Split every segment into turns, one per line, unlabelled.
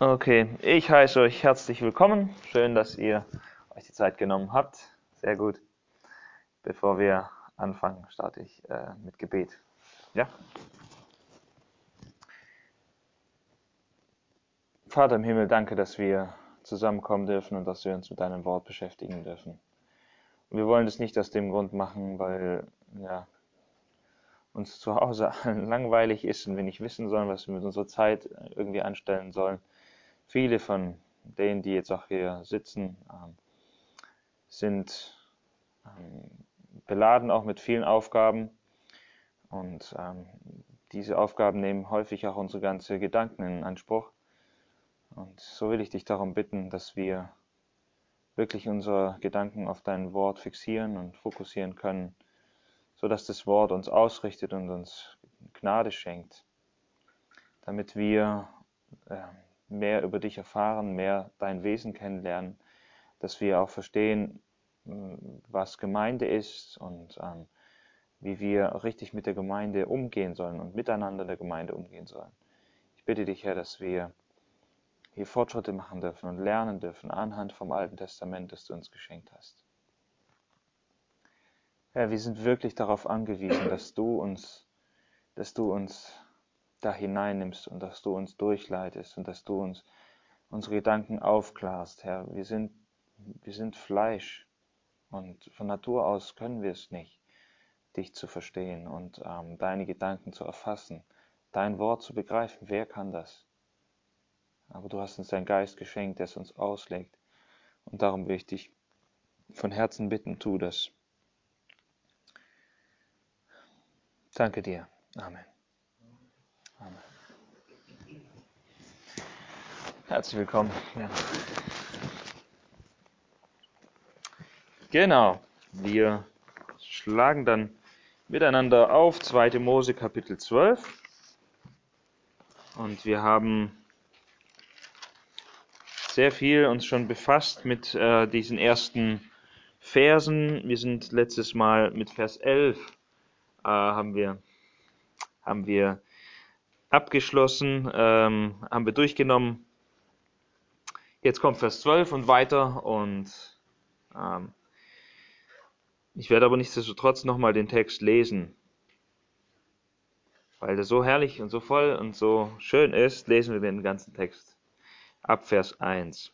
Okay, ich heiße euch herzlich willkommen. Schön, dass ihr euch die Zeit genommen habt. Sehr gut. Bevor wir anfangen, starte ich mit Gebet. Ja? Vater im Himmel, danke, dass wir zusammenkommen dürfen und dass wir uns mit deinem Wort beschäftigen dürfen. Und wir wollen das nicht aus dem Grund machen, weil uns zu Hause langweilig ist und wir nicht wissen sollen, was wir mit unserer Zeit irgendwie anstellen sollen. Viele von denen, die jetzt auch hier sitzen, sind beladen auch mit vielen Aufgaben und diese Aufgaben nehmen häufig auch unsere ganzen Gedanken in Anspruch. Und so will ich dich darum bitten, dass wir wirklich unsere Gedanken auf dein Wort fixieren und fokussieren können, sodass das Wort uns ausrichtet und uns Gnade schenkt, damit wir mehr über dich erfahren, mehr dein Wesen kennenlernen, dass wir auch verstehen, was Gemeinde ist und wie wir richtig mit der Gemeinde umgehen sollen und miteinander der Gemeinde umgehen sollen. Ich bitte dich, Herr, dass wir hier Fortschritte machen dürfen und lernen dürfen anhand vom Alten Testament, das du uns geschenkt hast. Herr, wir sind wirklich darauf angewiesen, dass du uns da hineinnimmst und dass du uns durchleitest und dass du uns unsere Gedanken aufklarst, Herr. Wir sind Fleisch und von Natur aus können wir es nicht, dich zu verstehen und deine Gedanken zu erfassen, dein Wort zu begreifen. Wer kann das? Aber du hast uns deinen Geist geschenkt, der es uns auslegt. Und darum will ich dich von Herzen bitten, tu das. Danke dir. Amen. Amen. Herzlich willkommen. Ja. Genau, wir schlagen dann miteinander auf 2. Mose Kapitel 12 und wir haben sehr viel uns schon befasst mit diesen ersten Versen. Wir sind letztes Mal mit Vers 11 haben wir abgeschlossen, haben wir durchgenommen. Jetzt kommt Vers 12 und weiter und ich werde aber nichtsdestotrotz nochmal den Text lesen. Weil der so herrlich und so voll und so schön ist, lesen wir den ganzen Text ab Vers 1.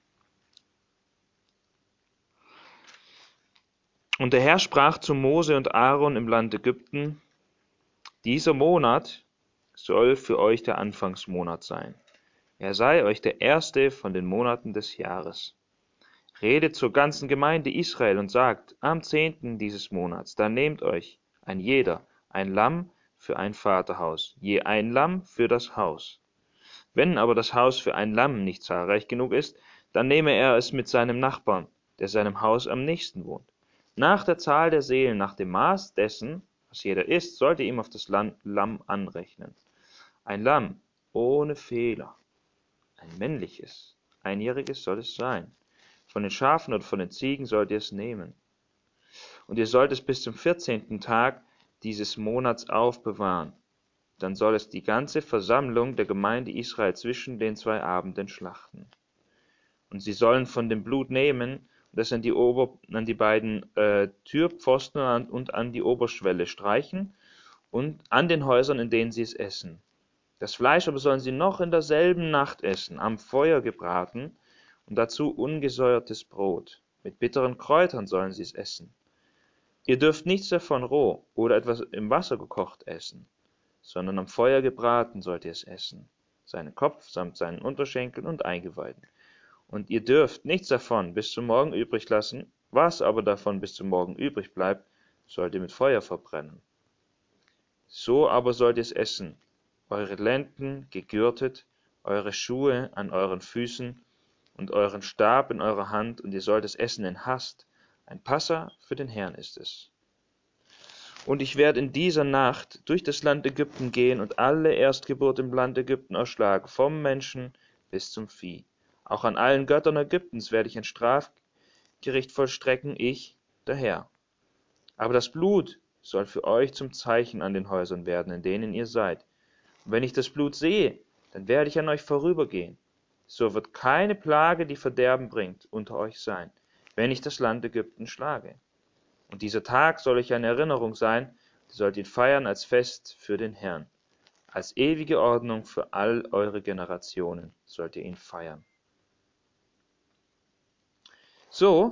Und der Herr sprach zu Mose und Aaron im Land Ägypten: Dieser Monat soll für euch der Anfangsmonat sein. Er sei euch der erste von den Monaten des Jahres. Redet zur ganzen Gemeinde Israel und sagt: Am 10. dieses Monats, da nehmt euch ein jeder ein Lamm für ein Vaterhaus, je ein Lamm für das Haus. Wenn aber das Haus für ein Lamm nicht zahlreich genug ist, dann nehme er es mit seinem Nachbarn, der seinem Haus am nächsten wohnt. Nach der Zahl der Seelen, nach dem Maß dessen, was jeder isst, sollte ihm auf das Lamm anrechnen. Ein Lamm ohne Fehler, ein männliches, einjähriges soll es sein. Von den Schafen und von den Ziegen sollt ihr es nehmen. Und ihr sollt es bis zum 14. Tag dieses Monats aufbewahren. Dann soll es die ganze Versammlung der Gemeinde Israel zwischen den 2 Abenden schlachten. Und sie sollen von dem Blut nehmen und es an die beiden Türpfosten und an die Oberschwelle streichen und an den Häusern, in denen sie es essen. Das Fleisch aber sollen sie noch in derselben Nacht essen, am Feuer gebraten, und dazu ungesäuertes Brot. Mit bitteren Kräutern sollen sie es essen. Ihr dürft nichts davon roh oder etwas im Wasser gekocht essen, sondern am Feuer gebraten sollt ihr es essen, seinen Kopf samt seinen Unterschenkeln und Eingeweiden. Und ihr dürft nichts davon bis zum Morgen übrig lassen, was aber davon bis zum Morgen übrig bleibt, sollt ihr mit Feuer verbrennen. So aber sollt ihr es essen, eure Lenden gegürtet, eure Schuhe an euren Füßen und euren Stab in eurer Hand, und ihr sollt es essen in Hast. Ein Passa für den Herrn ist es. Und ich werde in dieser Nacht durch das Land Ägypten gehen und alle Erstgeburt im Land Ägypten erschlagen, vom Menschen bis zum Vieh. Auch an allen Göttern Ägyptens werde ich ein Strafgericht vollstrecken, ich, der Herr. Aber das Blut soll für euch zum Zeichen an den Häusern werden, in denen ihr seid. Und wenn ich das Blut sehe, dann werde ich an euch vorübergehen. So wird keine Plage, die Verderben bringt, unter euch sein, wenn ich das Land Ägypten schlage. Und dieser Tag soll euch eine Erinnerung sein, ihr sollt ihn feiern als Fest für den Herrn. Als ewige Ordnung für all eure Generationen sollt ihr ihn feiern. So,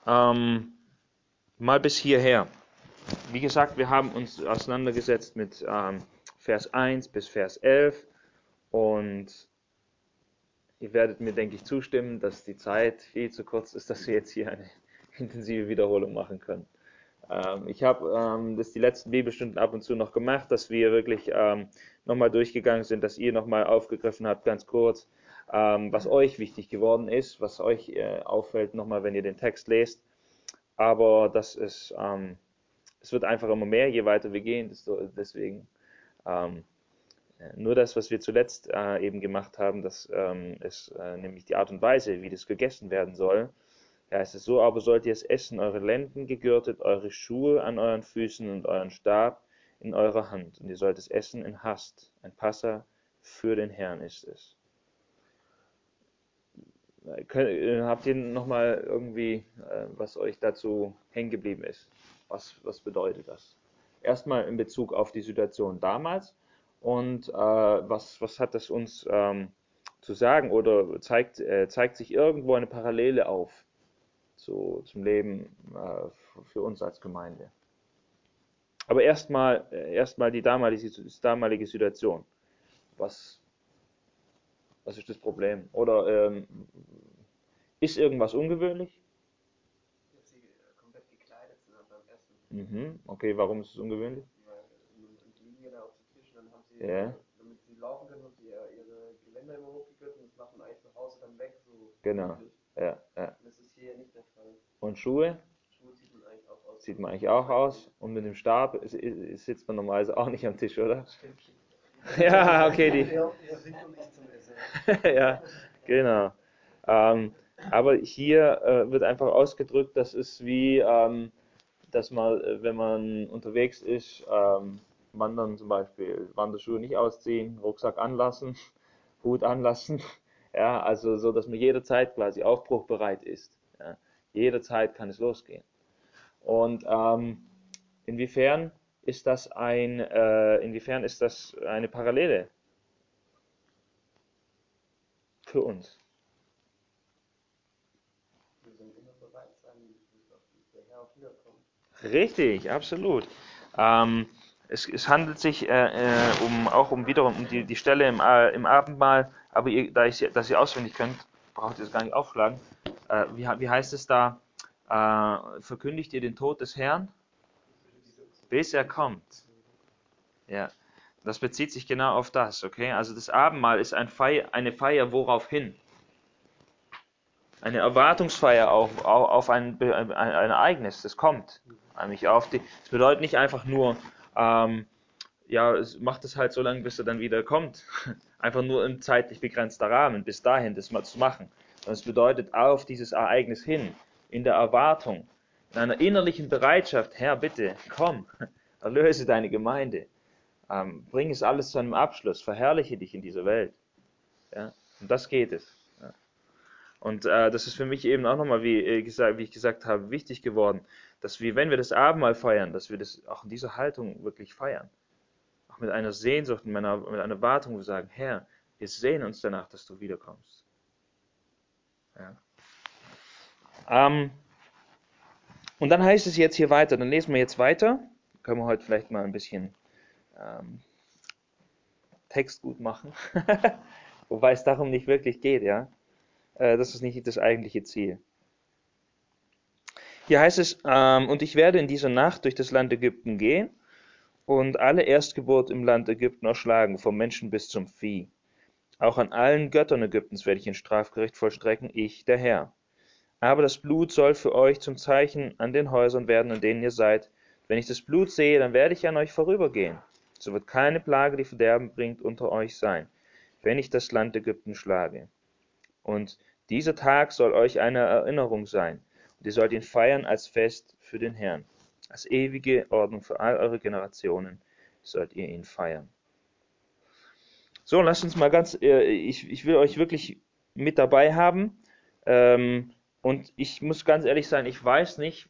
mal bis hierher. Wie gesagt, wir haben uns auseinandergesetzt mit Vers 1 bis Vers 11 und ihr werdet mir, denke ich, zustimmen, dass die Zeit viel zu kurz ist, dass wir jetzt hier eine intensive Wiederholung machen können. Ich habe das die letzten Bibelstunden ab und zu noch gemacht, dass wir wirklich nochmal durchgegangen sind, dass ihr nochmal aufgegriffen habt, ganz kurz, was euch wichtig geworden ist, was euch auffällt, nochmal, wenn ihr den Text lest. Aber es wird einfach immer mehr, je weiter wir gehen, deswegen nur das, was wir zuletzt eben gemacht haben, das ist nämlich die Art und Weise, wie das gegessen werden soll. Da heißt es so, aber sollt ihr es essen, eure Lenden gegürtet, eure Schuhe an euren Füßen und euren Stab in eurer Hand. Und ihr sollt es essen in Hast. Ein Passa für den Herrn ist es. Habt ihr nochmal irgendwie, was euch dazu hängen geblieben ist? Was bedeutet das? Erstmal in Bezug auf die Situation damals und was hat das uns zu sagen oder zeigt sich irgendwo eine Parallele auf zum Leben für uns als Gemeinde? Aber erstmal die damalige Situation. Was ist das Problem? Oder ist irgendwas ungewöhnlich?
Dass sie komplett gekleidet sind beim Essen.
Okay, warum ist es ungewöhnlich?
Weil die liegen ja da auf dem Tisch und dann haben sie,
Ja,
damit sie laufen können, haben sie ihre Gewänder immer hochgegürtet und das macht man eigentlich zu Hause dann weg, so
genau.
üblich.
Ja, ja.
Und das ist hier ja nicht der Fall.
Und Schuhe?
Schuhe zieht man eigentlich auch aus.
Sieht man eigentlich auch aus. Und mit dem Stab sitzt man normalerweise auch nicht am Tisch, oder?
Stimmt.
Ja, okay, die.
Der winkt und nicht zum Essen.
Ja, genau. Aber hier wird einfach ausgedrückt, das ist wie, dass man, wenn man unterwegs ist, wandern zum Beispiel, Wanderschuhe nicht ausziehen, Rucksack anlassen, Hut anlassen. Ja, also so, dass man jederzeit quasi aufbruchbereit ist. Ja. Jederzeit kann es losgehen. Und inwiefern inwiefern ist das eine Parallele für uns?
Wir sind immer bereit sein, bis der Herr auch wiederkommt.
Richtig, absolut. Es handelt sich wiederum um die Stelle im Abendmahl, aber dass ihr auswendig könnt, braucht ihr es gar nicht aufschlagen. Wie heißt es da? Verkündigt ihr den Tod des Herrn, bis er kommt. Ja, das bezieht sich genau auf das, okay? Also das Abendmahl ist eine Feier woraufhin? Eine Erwartungsfeier auf ein Ereignis, das kommt. Es bedeutet nicht einfach nur, macht es halt so lange, bis er dann wieder kommt. Einfach nur ein zeitlich begrenzter Rahmen, bis dahin das mal zu machen. Sondern es bedeutet auf dieses Ereignis hin, in der Erwartung, in einer innerlichen Bereitschaft, Herr, bitte, komm, erlöse deine Gemeinde. Bring es alles zu einem Abschluss, verherrliche dich in dieser Welt. Ja? Um das geht es. Ja. Und das ist für mich eben auch nochmal, wie ich gesagt habe, wichtig geworden, dass wir, wenn wir das Abendmahl feiern, dass wir das auch in dieser Haltung wirklich feiern. Auch mit einer Sehnsucht, mit einer Wartung, wo wir sagen, Herr, wir sehnen uns danach, dass du wiederkommst. Ja. Und dann heißt es jetzt hier weiter, dann lesen wir jetzt weiter. Können wir heute vielleicht mal ein bisschen Text gut machen. Wobei es darum nicht wirklich geht, ja. Das ist nicht das eigentliche Ziel. Hier heißt es, und ich werde in dieser Nacht durch das Land Ägypten gehen und alle Erstgeburt im Land Ägypten erschlagen, vom Menschen bis zum Vieh. Auch an allen Göttern Ägyptens werde ich ein Strafgericht vollstrecken, ich, der Herr. Aber das Blut soll für euch zum Zeichen an den Häusern werden, an denen ihr seid. Wenn ich das Blut sehe, dann werde ich an euch vorübergehen. So wird keine Plage, die Verderben bringt, unter euch sein, wenn ich das Land Ägypten schlage. Und dieser Tag soll euch eine Erinnerung sein. Und ihr sollt ihn feiern als Fest für den Herrn. Als ewige Ordnung für all eure Generationen sollt ihr ihn feiern. So, lasst uns mal ich will euch wirklich mit dabei haben. Und ich muss ganz ehrlich sein, ich weiß nicht,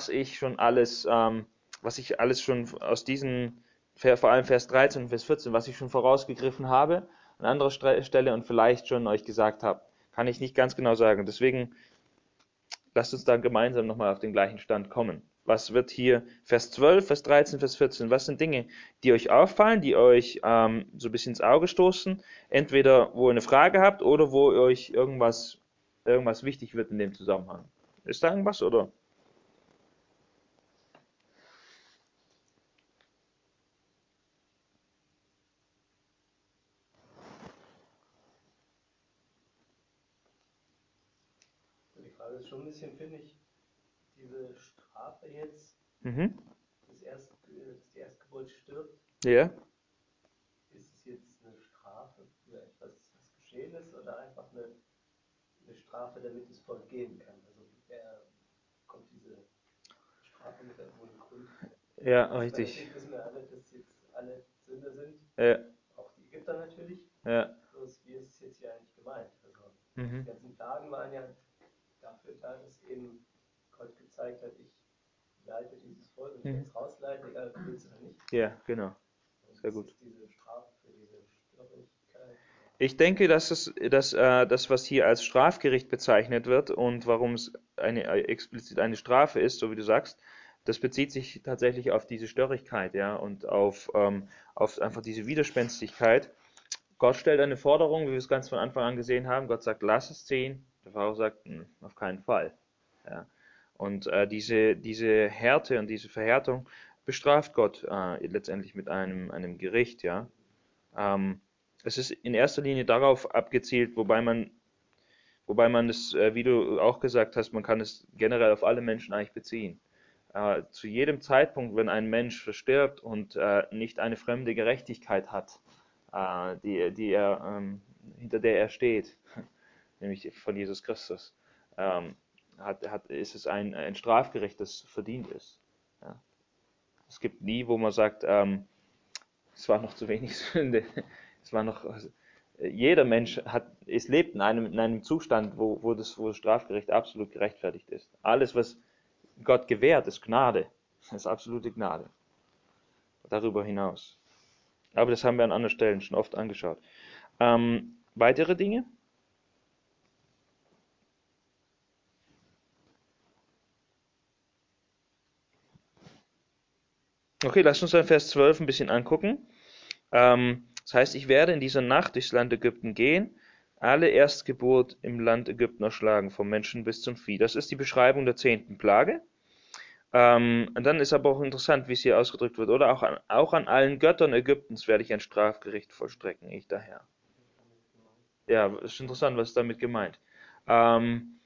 was ich alles schon aus diesen, vor allem Vers 13 und Vers 14, was ich schon vorausgegriffen habe an anderer Stelle und vielleicht schon euch gesagt habe. Kann ich nicht ganz genau sagen. Deswegen lasst uns dann gemeinsam nochmal auf den gleichen Stand kommen. Was wird hier Vers 12, Vers 13, Vers 14? Was sind Dinge, die euch auffallen, die euch so ein bisschen ins Auge stoßen? Entweder wo ihr eine Frage habt oder wo euch irgendwas wichtig wird in dem Zusammenhang. Ist da irgendwas, oder?
Die Frage ist schon ein bisschen, finde ich, diese Strafe jetzt,
Mhm.
dass die Erstgeburt stirbt,
Ja.
ist es jetzt eine Strafe für etwas, was geschehen ist, oder einfach eine Strafe, damit es fortgehen kann? Also wer kommt diese Strafe mit ohne Grund?
Ja,
Also
richtig.
natürlich wissen wir alle, dass jetzt alle Sünder sind,
Ja,
auch die Ägypter natürlich.
ja.
Bloß wie ist es jetzt hier eigentlich gemeint? Also die
Mhm.
ganzen Plagen waren ja dafür da, dass eben Gott gezeigt hat, ich leite dieses Volk und ich werde es rausleiten, egal ob du willst oder nicht.
Ja, genau.
Und
Sehr
ist
gut.
jetzt diese Strafe für diese Störrigkeit.
Ich denke, das, was hier als Strafgericht bezeichnet wird und warum es explizit eine Strafe ist, so wie du sagst, das bezieht sich tatsächlich auf diese Störrigkeit, ja, und auf einfach diese Widerspenstigkeit. Gott stellt eine Forderung, wie wir es ganz von Anfang an gesehen haben. Gott sagt, lass es ziehen. Der Pharao sagt, auf keinen Fall. Ja. Und diese Härte und diese Verhärtung bestraft Gott letztendlich mit einem Gericht, ja. Ähm, Es ist in erster Linie darauf abgezielt, wobei man es, wie du auch gesagt hast, man kann es generell auf alle Menschen eigentlich beziehen. Zu jedem Zeitpunkt, wenn ein Mensch verstirbt und nicht eine fremde Gerechtigkeit hat, hinter der er steht, nämlich von Jesus Christus, ähm, ist es ein Strafgericht, das verdient ist. Ja. Es gibt nie, wo man sagt, es war noch zu wenig Sünde. Es war noch, jeder Mensch lebt in einem Zustand, wo das Strafgericht absolut gerechtfertigt ist. Alles, was Gott gewährt, ist Gnade. Das ist absolute Gnade. Darüber hinaus. Aber das haben wir an anderen Stellen schon oft angeschaut. Weitere Dinge? Okay, lass uns dann Vers 12 ein bisschen angucken. Das heißt, ich werde in dieser Nacht durchs Land Ägypten gehen, alle Erstgeburt im Land Ägypten erschlagen, vom Menschen bis zum Vieh. Das ist die Beschreibung der 10. Plage. Und dann ist aber auch interessant, wie es hier ausgedrückt wird. Oder auch an allen Göttern Ägyptens werde ich ein Strafgericht vollstrecken, ich daher. Ja, ist interessant, was ist damit gemeint. Ähm,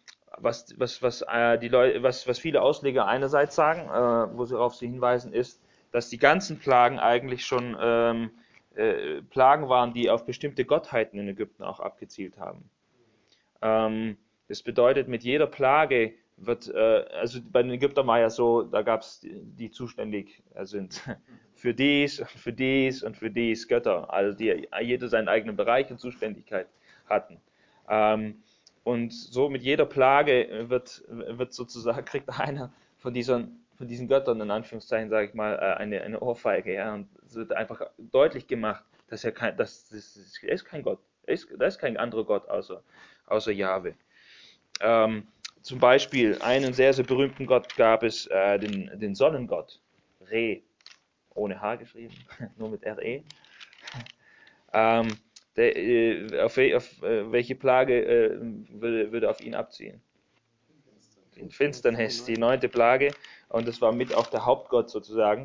was viele Ausleger einerseits sagen, worauf sie hinweisen, ist, dass die ganzen Plagen eigentlich schon Plagen waren, die auf bestimmte Gottheiten in Ägypten auch abgezielt haben. Das bedeutet, mit jeder Plage also bei den Ägyptern war ja so, da gab es die zuständig sind für dies, für dies und für dies Götter, also die jeder seinen eigenen Bereich und Zuständigkeit hatten. Ähm, und so mit jeder Plage wird sozusagen, kriegt einer von diesen Göttern, in Anführungszeichen, sage ich mal, eine Ohrfeige. Ja? Und es wird einfach deutlich gemacht, dass er ist kein Gott. Da ist kein anderer Gott außer Jahwe. Ähm, Zum Beispiel einen sehr, sehr berühmten Gott gab es, den Sonnengott. Re, ohne H geschrieben, nur mit RE. Ähm, welche Plage würde auf ihn abziehen? Die Finsternis, die 9. Plage. Und das war mit auch der Hauptgott sozusagen.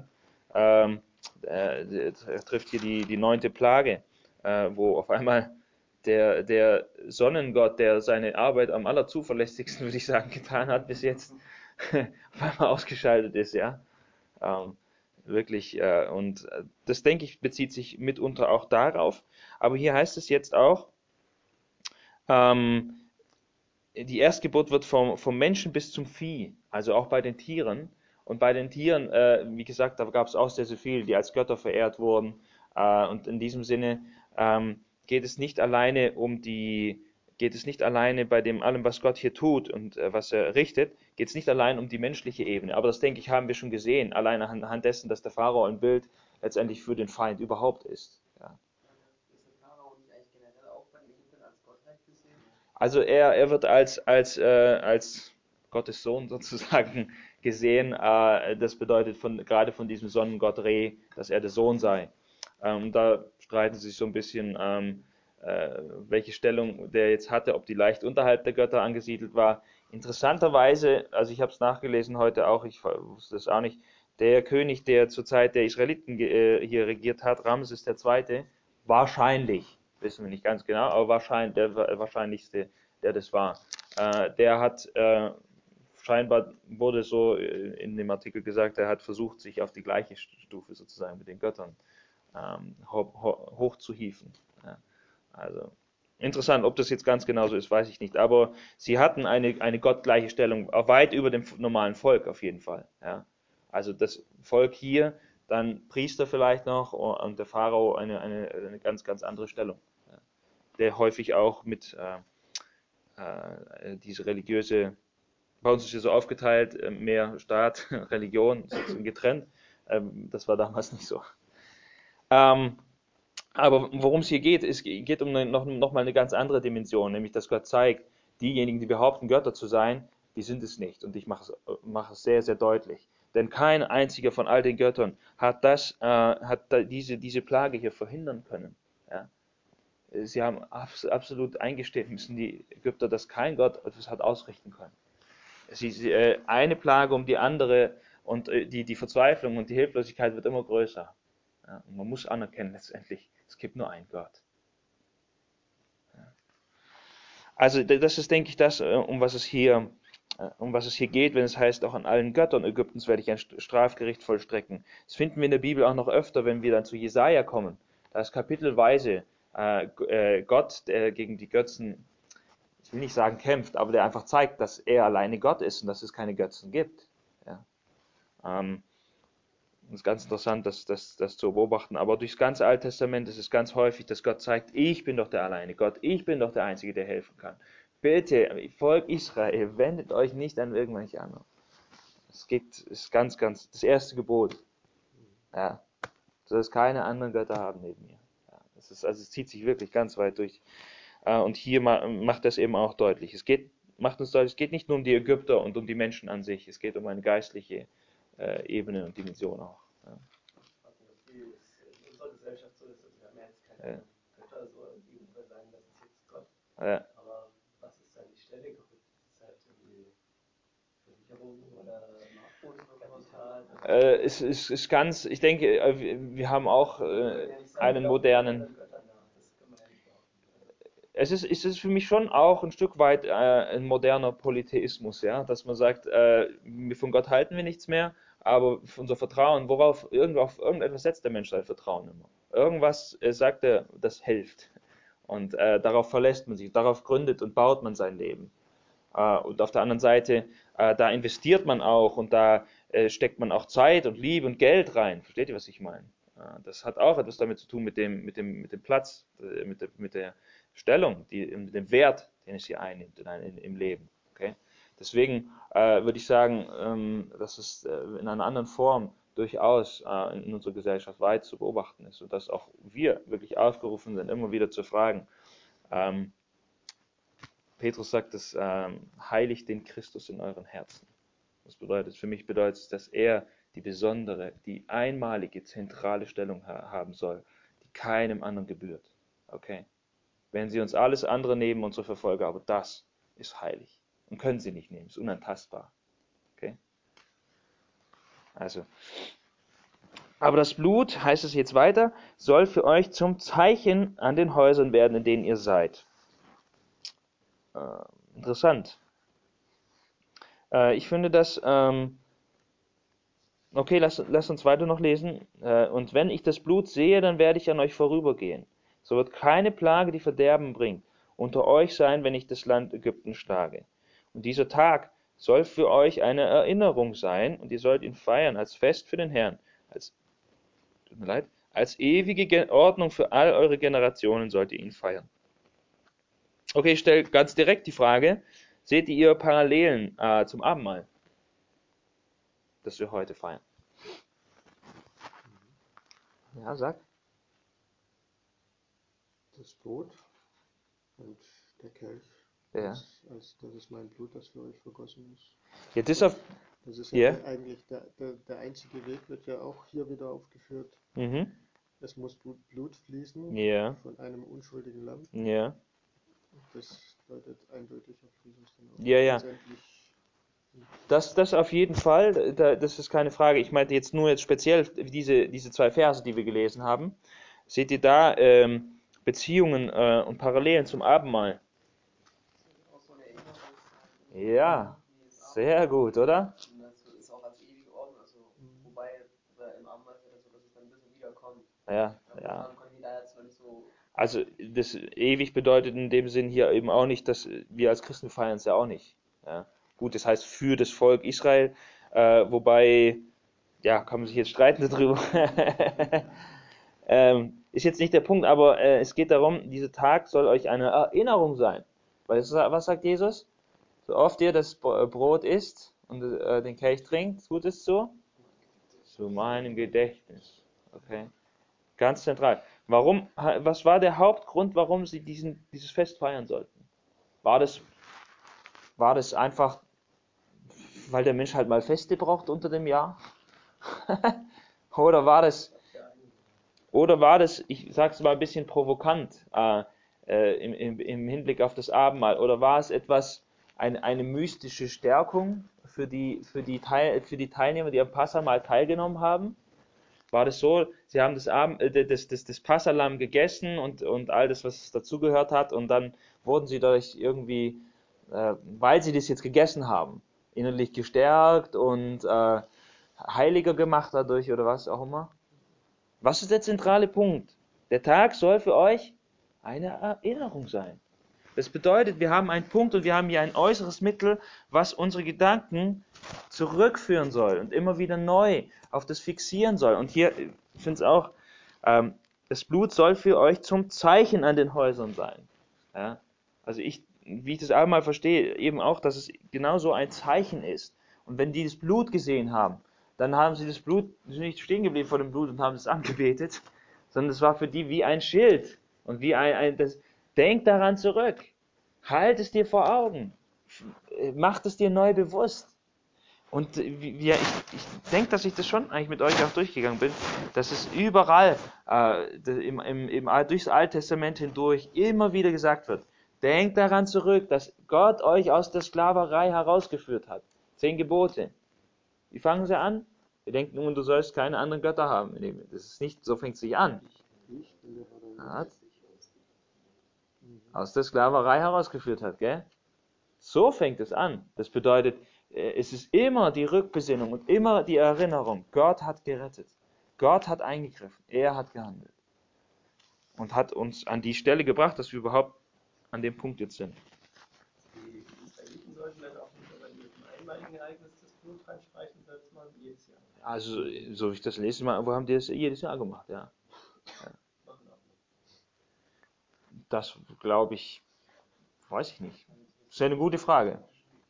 Er trifft hier die 9. Plage, wo auf einmal der Sonnengott, der seine Arbeit am allerzuverlässigsten, würde ich sagen, getan hat bis jetzt, auf einmal ausgeschaltet ist, ja. Ähm, Wirklich, und das, denke ich, bezieht sich mitunter auch darauf. Aber hier heißt es jetzt auch, ähm, die Erstgeburt wird vom Menschen bis zum Vieh, also auch bei den Tieren. Und bei den Tieren, wie gesagt, da gab es auch sehr, sehr viele, die als Götter verehrt wurden. Und in diesem Sinne geht es nicht alleine um geht es nicht alleine bei dem allem, was Gott hier tut und was er richtet, geht es nicht allein um die menschliche Ebene. Aber das, denke ich, haben wir schon gesehen, allein anhand dessen, dass der Pharao ein Bild letztendlich für den Feind überhaupt ist. Ja.
Ist der Pharao nicht eigentlich generell auch bei den Ägyptern als Gottheit gesehen?
Also er wird als Gottes Sohn sozusagen gesehen. Das bedeutet gerade von diesem Sonnengott Re, dass er der Sohn sei. Da streiten sie sich so ein bisschen, welche Stellung der jetzt hatte, ob die leicht unterhalb der Götter angesiedelt war. Interessanterweise, also ich habe es nachgelesen heute auch, ich wusste es auch nicht, der König, der zur Zeit der Israeliten hier regiert hat, Ramses II., wahrscheinlich, wissen wir nicht ganz genau, aber wahrscheinlich der wahrscheinlichste, der das war, der hat scheinbar wurde so in dem Artikel gesagt, er hat versucht, sich auf die gleiche Stufe sozusagen mit den Göttern hochzuhieven. Ja. Also interessant, ob das jetzt ganz genau so ist, weiß ich nicht. Aber sie hatten eine gottgleiche Stellung, auch weit über dem normalen Volk auf jeden Fall. Ja. Also das Volk hier, dann Priester vielleicht noch und der Pharao eine ganz, ganz andere Stellung. Ja. Der häufig auch mit diese religiöse, bei uns ist ja so aufgeteilt, mehr Staat, Religion, sozusagen getrennt. Das war damals nicht so. Aber worum es hier geht, es geht um noch mal eine ganz andere Dimension, nämlich dass Gott zeigt, diejenigen, die behaupten, Götter zu sein, die sind es nicht. Und ich mache es sehr, sehr deutlich. Denn kein einziger von all den Göttern hat diese Plage hier verhindern können. Ja? Sie haben absolut eingestehen müssen, die Ägypter, dass kein Gott etwas hat ausrichten können. Eine Plage um die andere und die Verzweiflung und die Hilflosigkeit wird immer größer. Ja, und man muss anerkennen letztendlich, es gibt nur einen Gott. Ja. Also das ist, denke ich, das, um was es hier geht, wenn es heißt, auch an allen Göttern Ägyptens werde ich ein Strafgericht vollstrecken. Das finden wir in der Bibel auch noch öfter, wenn wir dann zu Jesaja kommen. Da ist kapitelweise Gott, der gegen die Götzen, ich will nicht sagen kämpft, aber der einfach zeigt, dass er alleine Gott ist und dass es keine Götzen gibt. Ja. Das ist ganz interessant, das zu beobachten. Aber durchs ganze Alte Testament ist es ganz häufig, dass Gott zeigt, ich bin doch der alleine Gott, ich bin doch der Einzige, der helfen kann. Bitte, Volk Israel, wendet euch nicht an irgendwelche anderen. Ist ganz, ganz, das erste Gebot. Ja, du sollst keine anderen Götter haben neben mir. Ja, also es zieht sich wirklich ganz weit durch. Und hier macht das eben auch deutlich. Macht uns deutlich, es geht nicht nur um die Ägypter und um die Menschen an sich, es geht um eine geistliche Ebene und Dimension auch. Ja.
Wie es in unserer Gesellschaft so ist, also wir haben ja jetzt keine Götter, so, die wir sagen, das ist jetzt Gott.
Ja.
Aber was ist an die Stelle gerückt? Ist es halt irgendwie Versicherung oder Nachfolgekapital?
Es ist ganz, ich denke, wir haben auch einen modernen. Es ist für mich schon auch ein Stück weit ein moderner Polytheismus, ja, dass man sagt, von Gott halten wir nichts mehr, aber unser Vertrauen, auf irgendetwas setzt der Mensch sein Vertrauen immer. Irgendwas sagt er, das hilft. Und darauf verlässt man sich, darauf gründet und baut man sein Leben. Und auf der anderen Seite, da investiert man auch und da steckt man auch Zeit und Liebe und Geld rein. Versteht ihr, was ich meine? Das hat auch etwas damit zu tun mit dem Platz, mit der Stellung, mit dem Wert, den es hier einnimmt im Leben. Okay? Deswegen würde ich sagen, dass es in einer anderen Form durchaus in unserer Gesellschaft weit zu beobachten ist und dass auch wir wirklich aufgerufen sind, immer wieder zu fragen, Petrus sagt es, heiligt den Christus in euren Herzen. Das bedeutet, für mich bedeutet es, dass er die besondere, die einmalige, zentrale Stellung haben soll, die keinem anderen gebührt. Okay? Wenn sie uns alles andere nehmen, unsere Verfolger, aber das ist heilig. Und können sie nicht nehmen, ist unantastbar. Okay? Also, aber das Blut, heißt es jetzt weiter, soll für euch zum Zeichen an den Häusern werden, in denen ihr seid. Interessant. Ich finde das, okay, lass uns weiter noch lesen. Und wenn ich das Blut sehe, dann werde ich an euch vorübergehen. So wird keine Plage, die Verderben bringt, unter euch sein, wenn ich das Land Ägypten schlage. Und dieser Tag soll für euch eine Erinnerung sein, und ihr sollt ihn feiern als Fest für den Herrn, tut mir leid, als ewige Ordnung für all eure Generationen sollt ihr ihn feiern. Okay, ich stelle ganz direkt die Frage, seht ihr Parallelen zum Abendmahl, das wir heute feiern? Ja, sag.
Das Brot und der Kelch,
Ja.
als das ist mein Blut, das für euch vergossen ist.
Ja,
Das ist
ja.
ja eigentlich der einzige Weg, wird ja auch hier wieder aufgeführt.
Mhm.
Es muss Blut fließen
Ja.
von einem unschuldigen Lamm.
Ja.
Das deutet eindeutig auf Jesus dann auch
Ja, ja.
letztendlich.
Das auf jeden Fall, das ist keine Frage. Ich meinte jetzt nur speziell diese 2 Verse, die wir gelesen haben. Seht ihr da Beziehungen und Parallelen zum Abendmahl?
Auch so eine Erinnerungstag.
Ja, sehr gut, oder?
Und das ist auch als ewige Ordnung. Also, wobei im Abendmahl ist ja dann so, dass es dann ein bisschen wiederkommt.
Ja,
Aber
ja.
daran konnte ich da jetzt noch nicht so.
Also das ewig bedeutet in dem Sinn hier eben auch nicht, dass wir als Christen feiern es ja auch nicht. Ja. Gut, das heißt für das Volk Israel, wobei, ja, kann man sich jetzt streiten darüber. Ist jetzt nicht der Punkt, aber es geht darum, dieser Tag soll euch eine Erinnerung sein. Weil was sagt Jesus? So oft ihr das Brot isst und den Kelch trinkt, tut es so? Zu meinem Gedächtnis. Okay. Ganz zentral. Was war der Hauptgrund, warum sie dieses Fest feiern sollten? War das einfach, weil der Mensch halt mal Feste braucht unter dem Jahr? Oder war das, ich sag's mal ein bisschen provokant, im Hinblick auf das Abendmahl, oder war es eine mystische Stärkung für die Teilnehmer, die am Passamal teilgenommen haben? War das so, sie haben das Passahlamm gegessen und all das, was dazugehört hat, und dann wurden sie dadurch irgendwie, weil sie das jetzt gegessen haben, innerlich gestärkt und heiliger gemacht dadurch oder was auch immer? Was ist der zentrale Punkt? Der Tag soll für euch eine Erinnerung sein. Das bedeutet, wir haben einen Punkt und wir haben hier ein äußeres Mittel, was unsere Gedanken zurückführen soll und immer wieder neu auf das fixieren soll. Und hier, ich finde es auch, das Blut soll für euch zum Zeichen an den Häusern sein. Ja? Also wie ich das einmal verstehe, eben auch, dass es genau so ein Zeichen ist. Und wenn die das Blut gesehen haben, dann haben sie das Blut, sind nicht stehen geblieben vor dem Blut und haben es angebetet, sondern es war für die wie ein Schild und wie denk daran zurück. Halt es dir vor Augen. Mach es dir neu bewusst. Und ich denke, dass ich das schon eigentlich mit euch auch durchgegangen bin, dass es überall durchs Alte Testament hindurch immer wieder gesagt wird, denkt daran zurück, dass Gott euch aus der Sklaverei herausgeführt hat. 10 Gebote. Wie fangen sie an? Wir denken nun, du sollst keine anderen Götter haben. Das ist nicht, so fängt es sich an. Hat aus der Sklaverei herausgeführt hat, gell? So fängt es an. Das bedeutet, es ist immer die Rückbesinnung und immer die Erinnerung. Gott hat gerettet. Gott hat eingegriffen. Er hat gehandelt. Und hat uns an die Stelle gebracht, dass wir überhaupt an dem Punkt jetzt sind.
Die Israeliten sollten dann auch nicht bei jedem einmaligen Ereignis das Blut reinstreichen, sondern das machen die jedes Jahr.
Also, so wie ich das lese, wo haben die das jedes Jahr gemacht, ja. Das glaube ich, weiß ich nicht. Das ist ja eine gute Frage.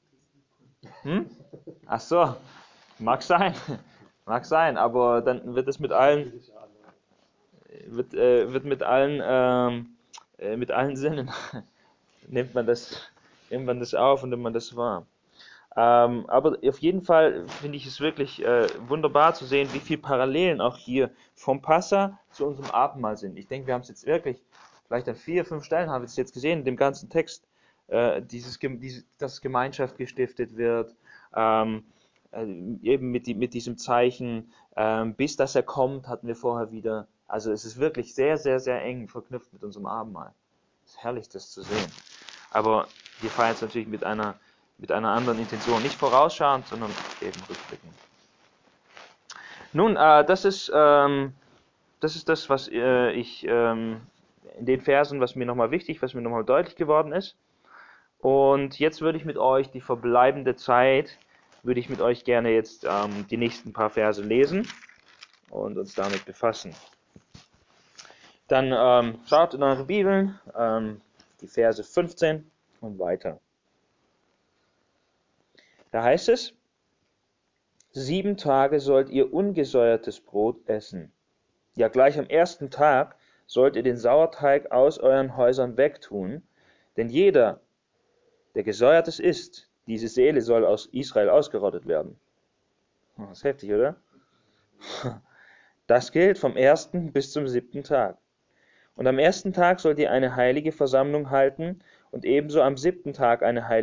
Ach so, mag sein. Mag sein, aber dann wird es mit allen mit allen Sinnen nimmt man das auf und nimmt man das wahr. Aber auf jeden Fall finde ich es wirklich wunderbar zu sehen, wie viele Parallelen auch hier vom Passa zu unserem Abendmahl sind. Ich denke, wir haben es jetzt wirklich, vielleicht an 4, 5 Stellen haben wir es jetzt gesehen, in dem ganzen Text, dass Gemeinschaft gestiftet wird, eben mit diesem Zeichen, bis dass er kommt, hatten wir vorher wieder. Also es ist wirklich sehr, sehr, sehr eng verknüpft mit unserem Abendmahl. Es ist herrlich, das zu sehen. Aber wir feiern es natürlich mit einer anderen Intention. Nicht vorausschauend, sondern eben rückblickend. Nun, das ist das, was ich in den Versen, was mir nochmal wichtig, was mir nochmal deutlich geworden ist. Und jetzt würde ich mit euch die verbleibende Zeit, würde ich mit euch gerne jetzt die nächsten paar Verse lesen und uns damit befassen. Dann schaut in eure Bibeln, die Verse 15 und weiter. Da heißt es, 7 Tage sollt ihr ungesäuertes Brot essen. Ja, gleich am ersten Tag sollt ihr den Sauerteig aus euren Häusern wegtun, denn jeder, der Gesäuertes isst, diese Seele soll aus Israel ausgerottet werden. Das ist heftig, oder? Das gilt vom 1. bis zum 7. Tag. Und am ersten Tag sollt ihr eine heilige Versammlung halten und ebenso am 7. Tag eine heilige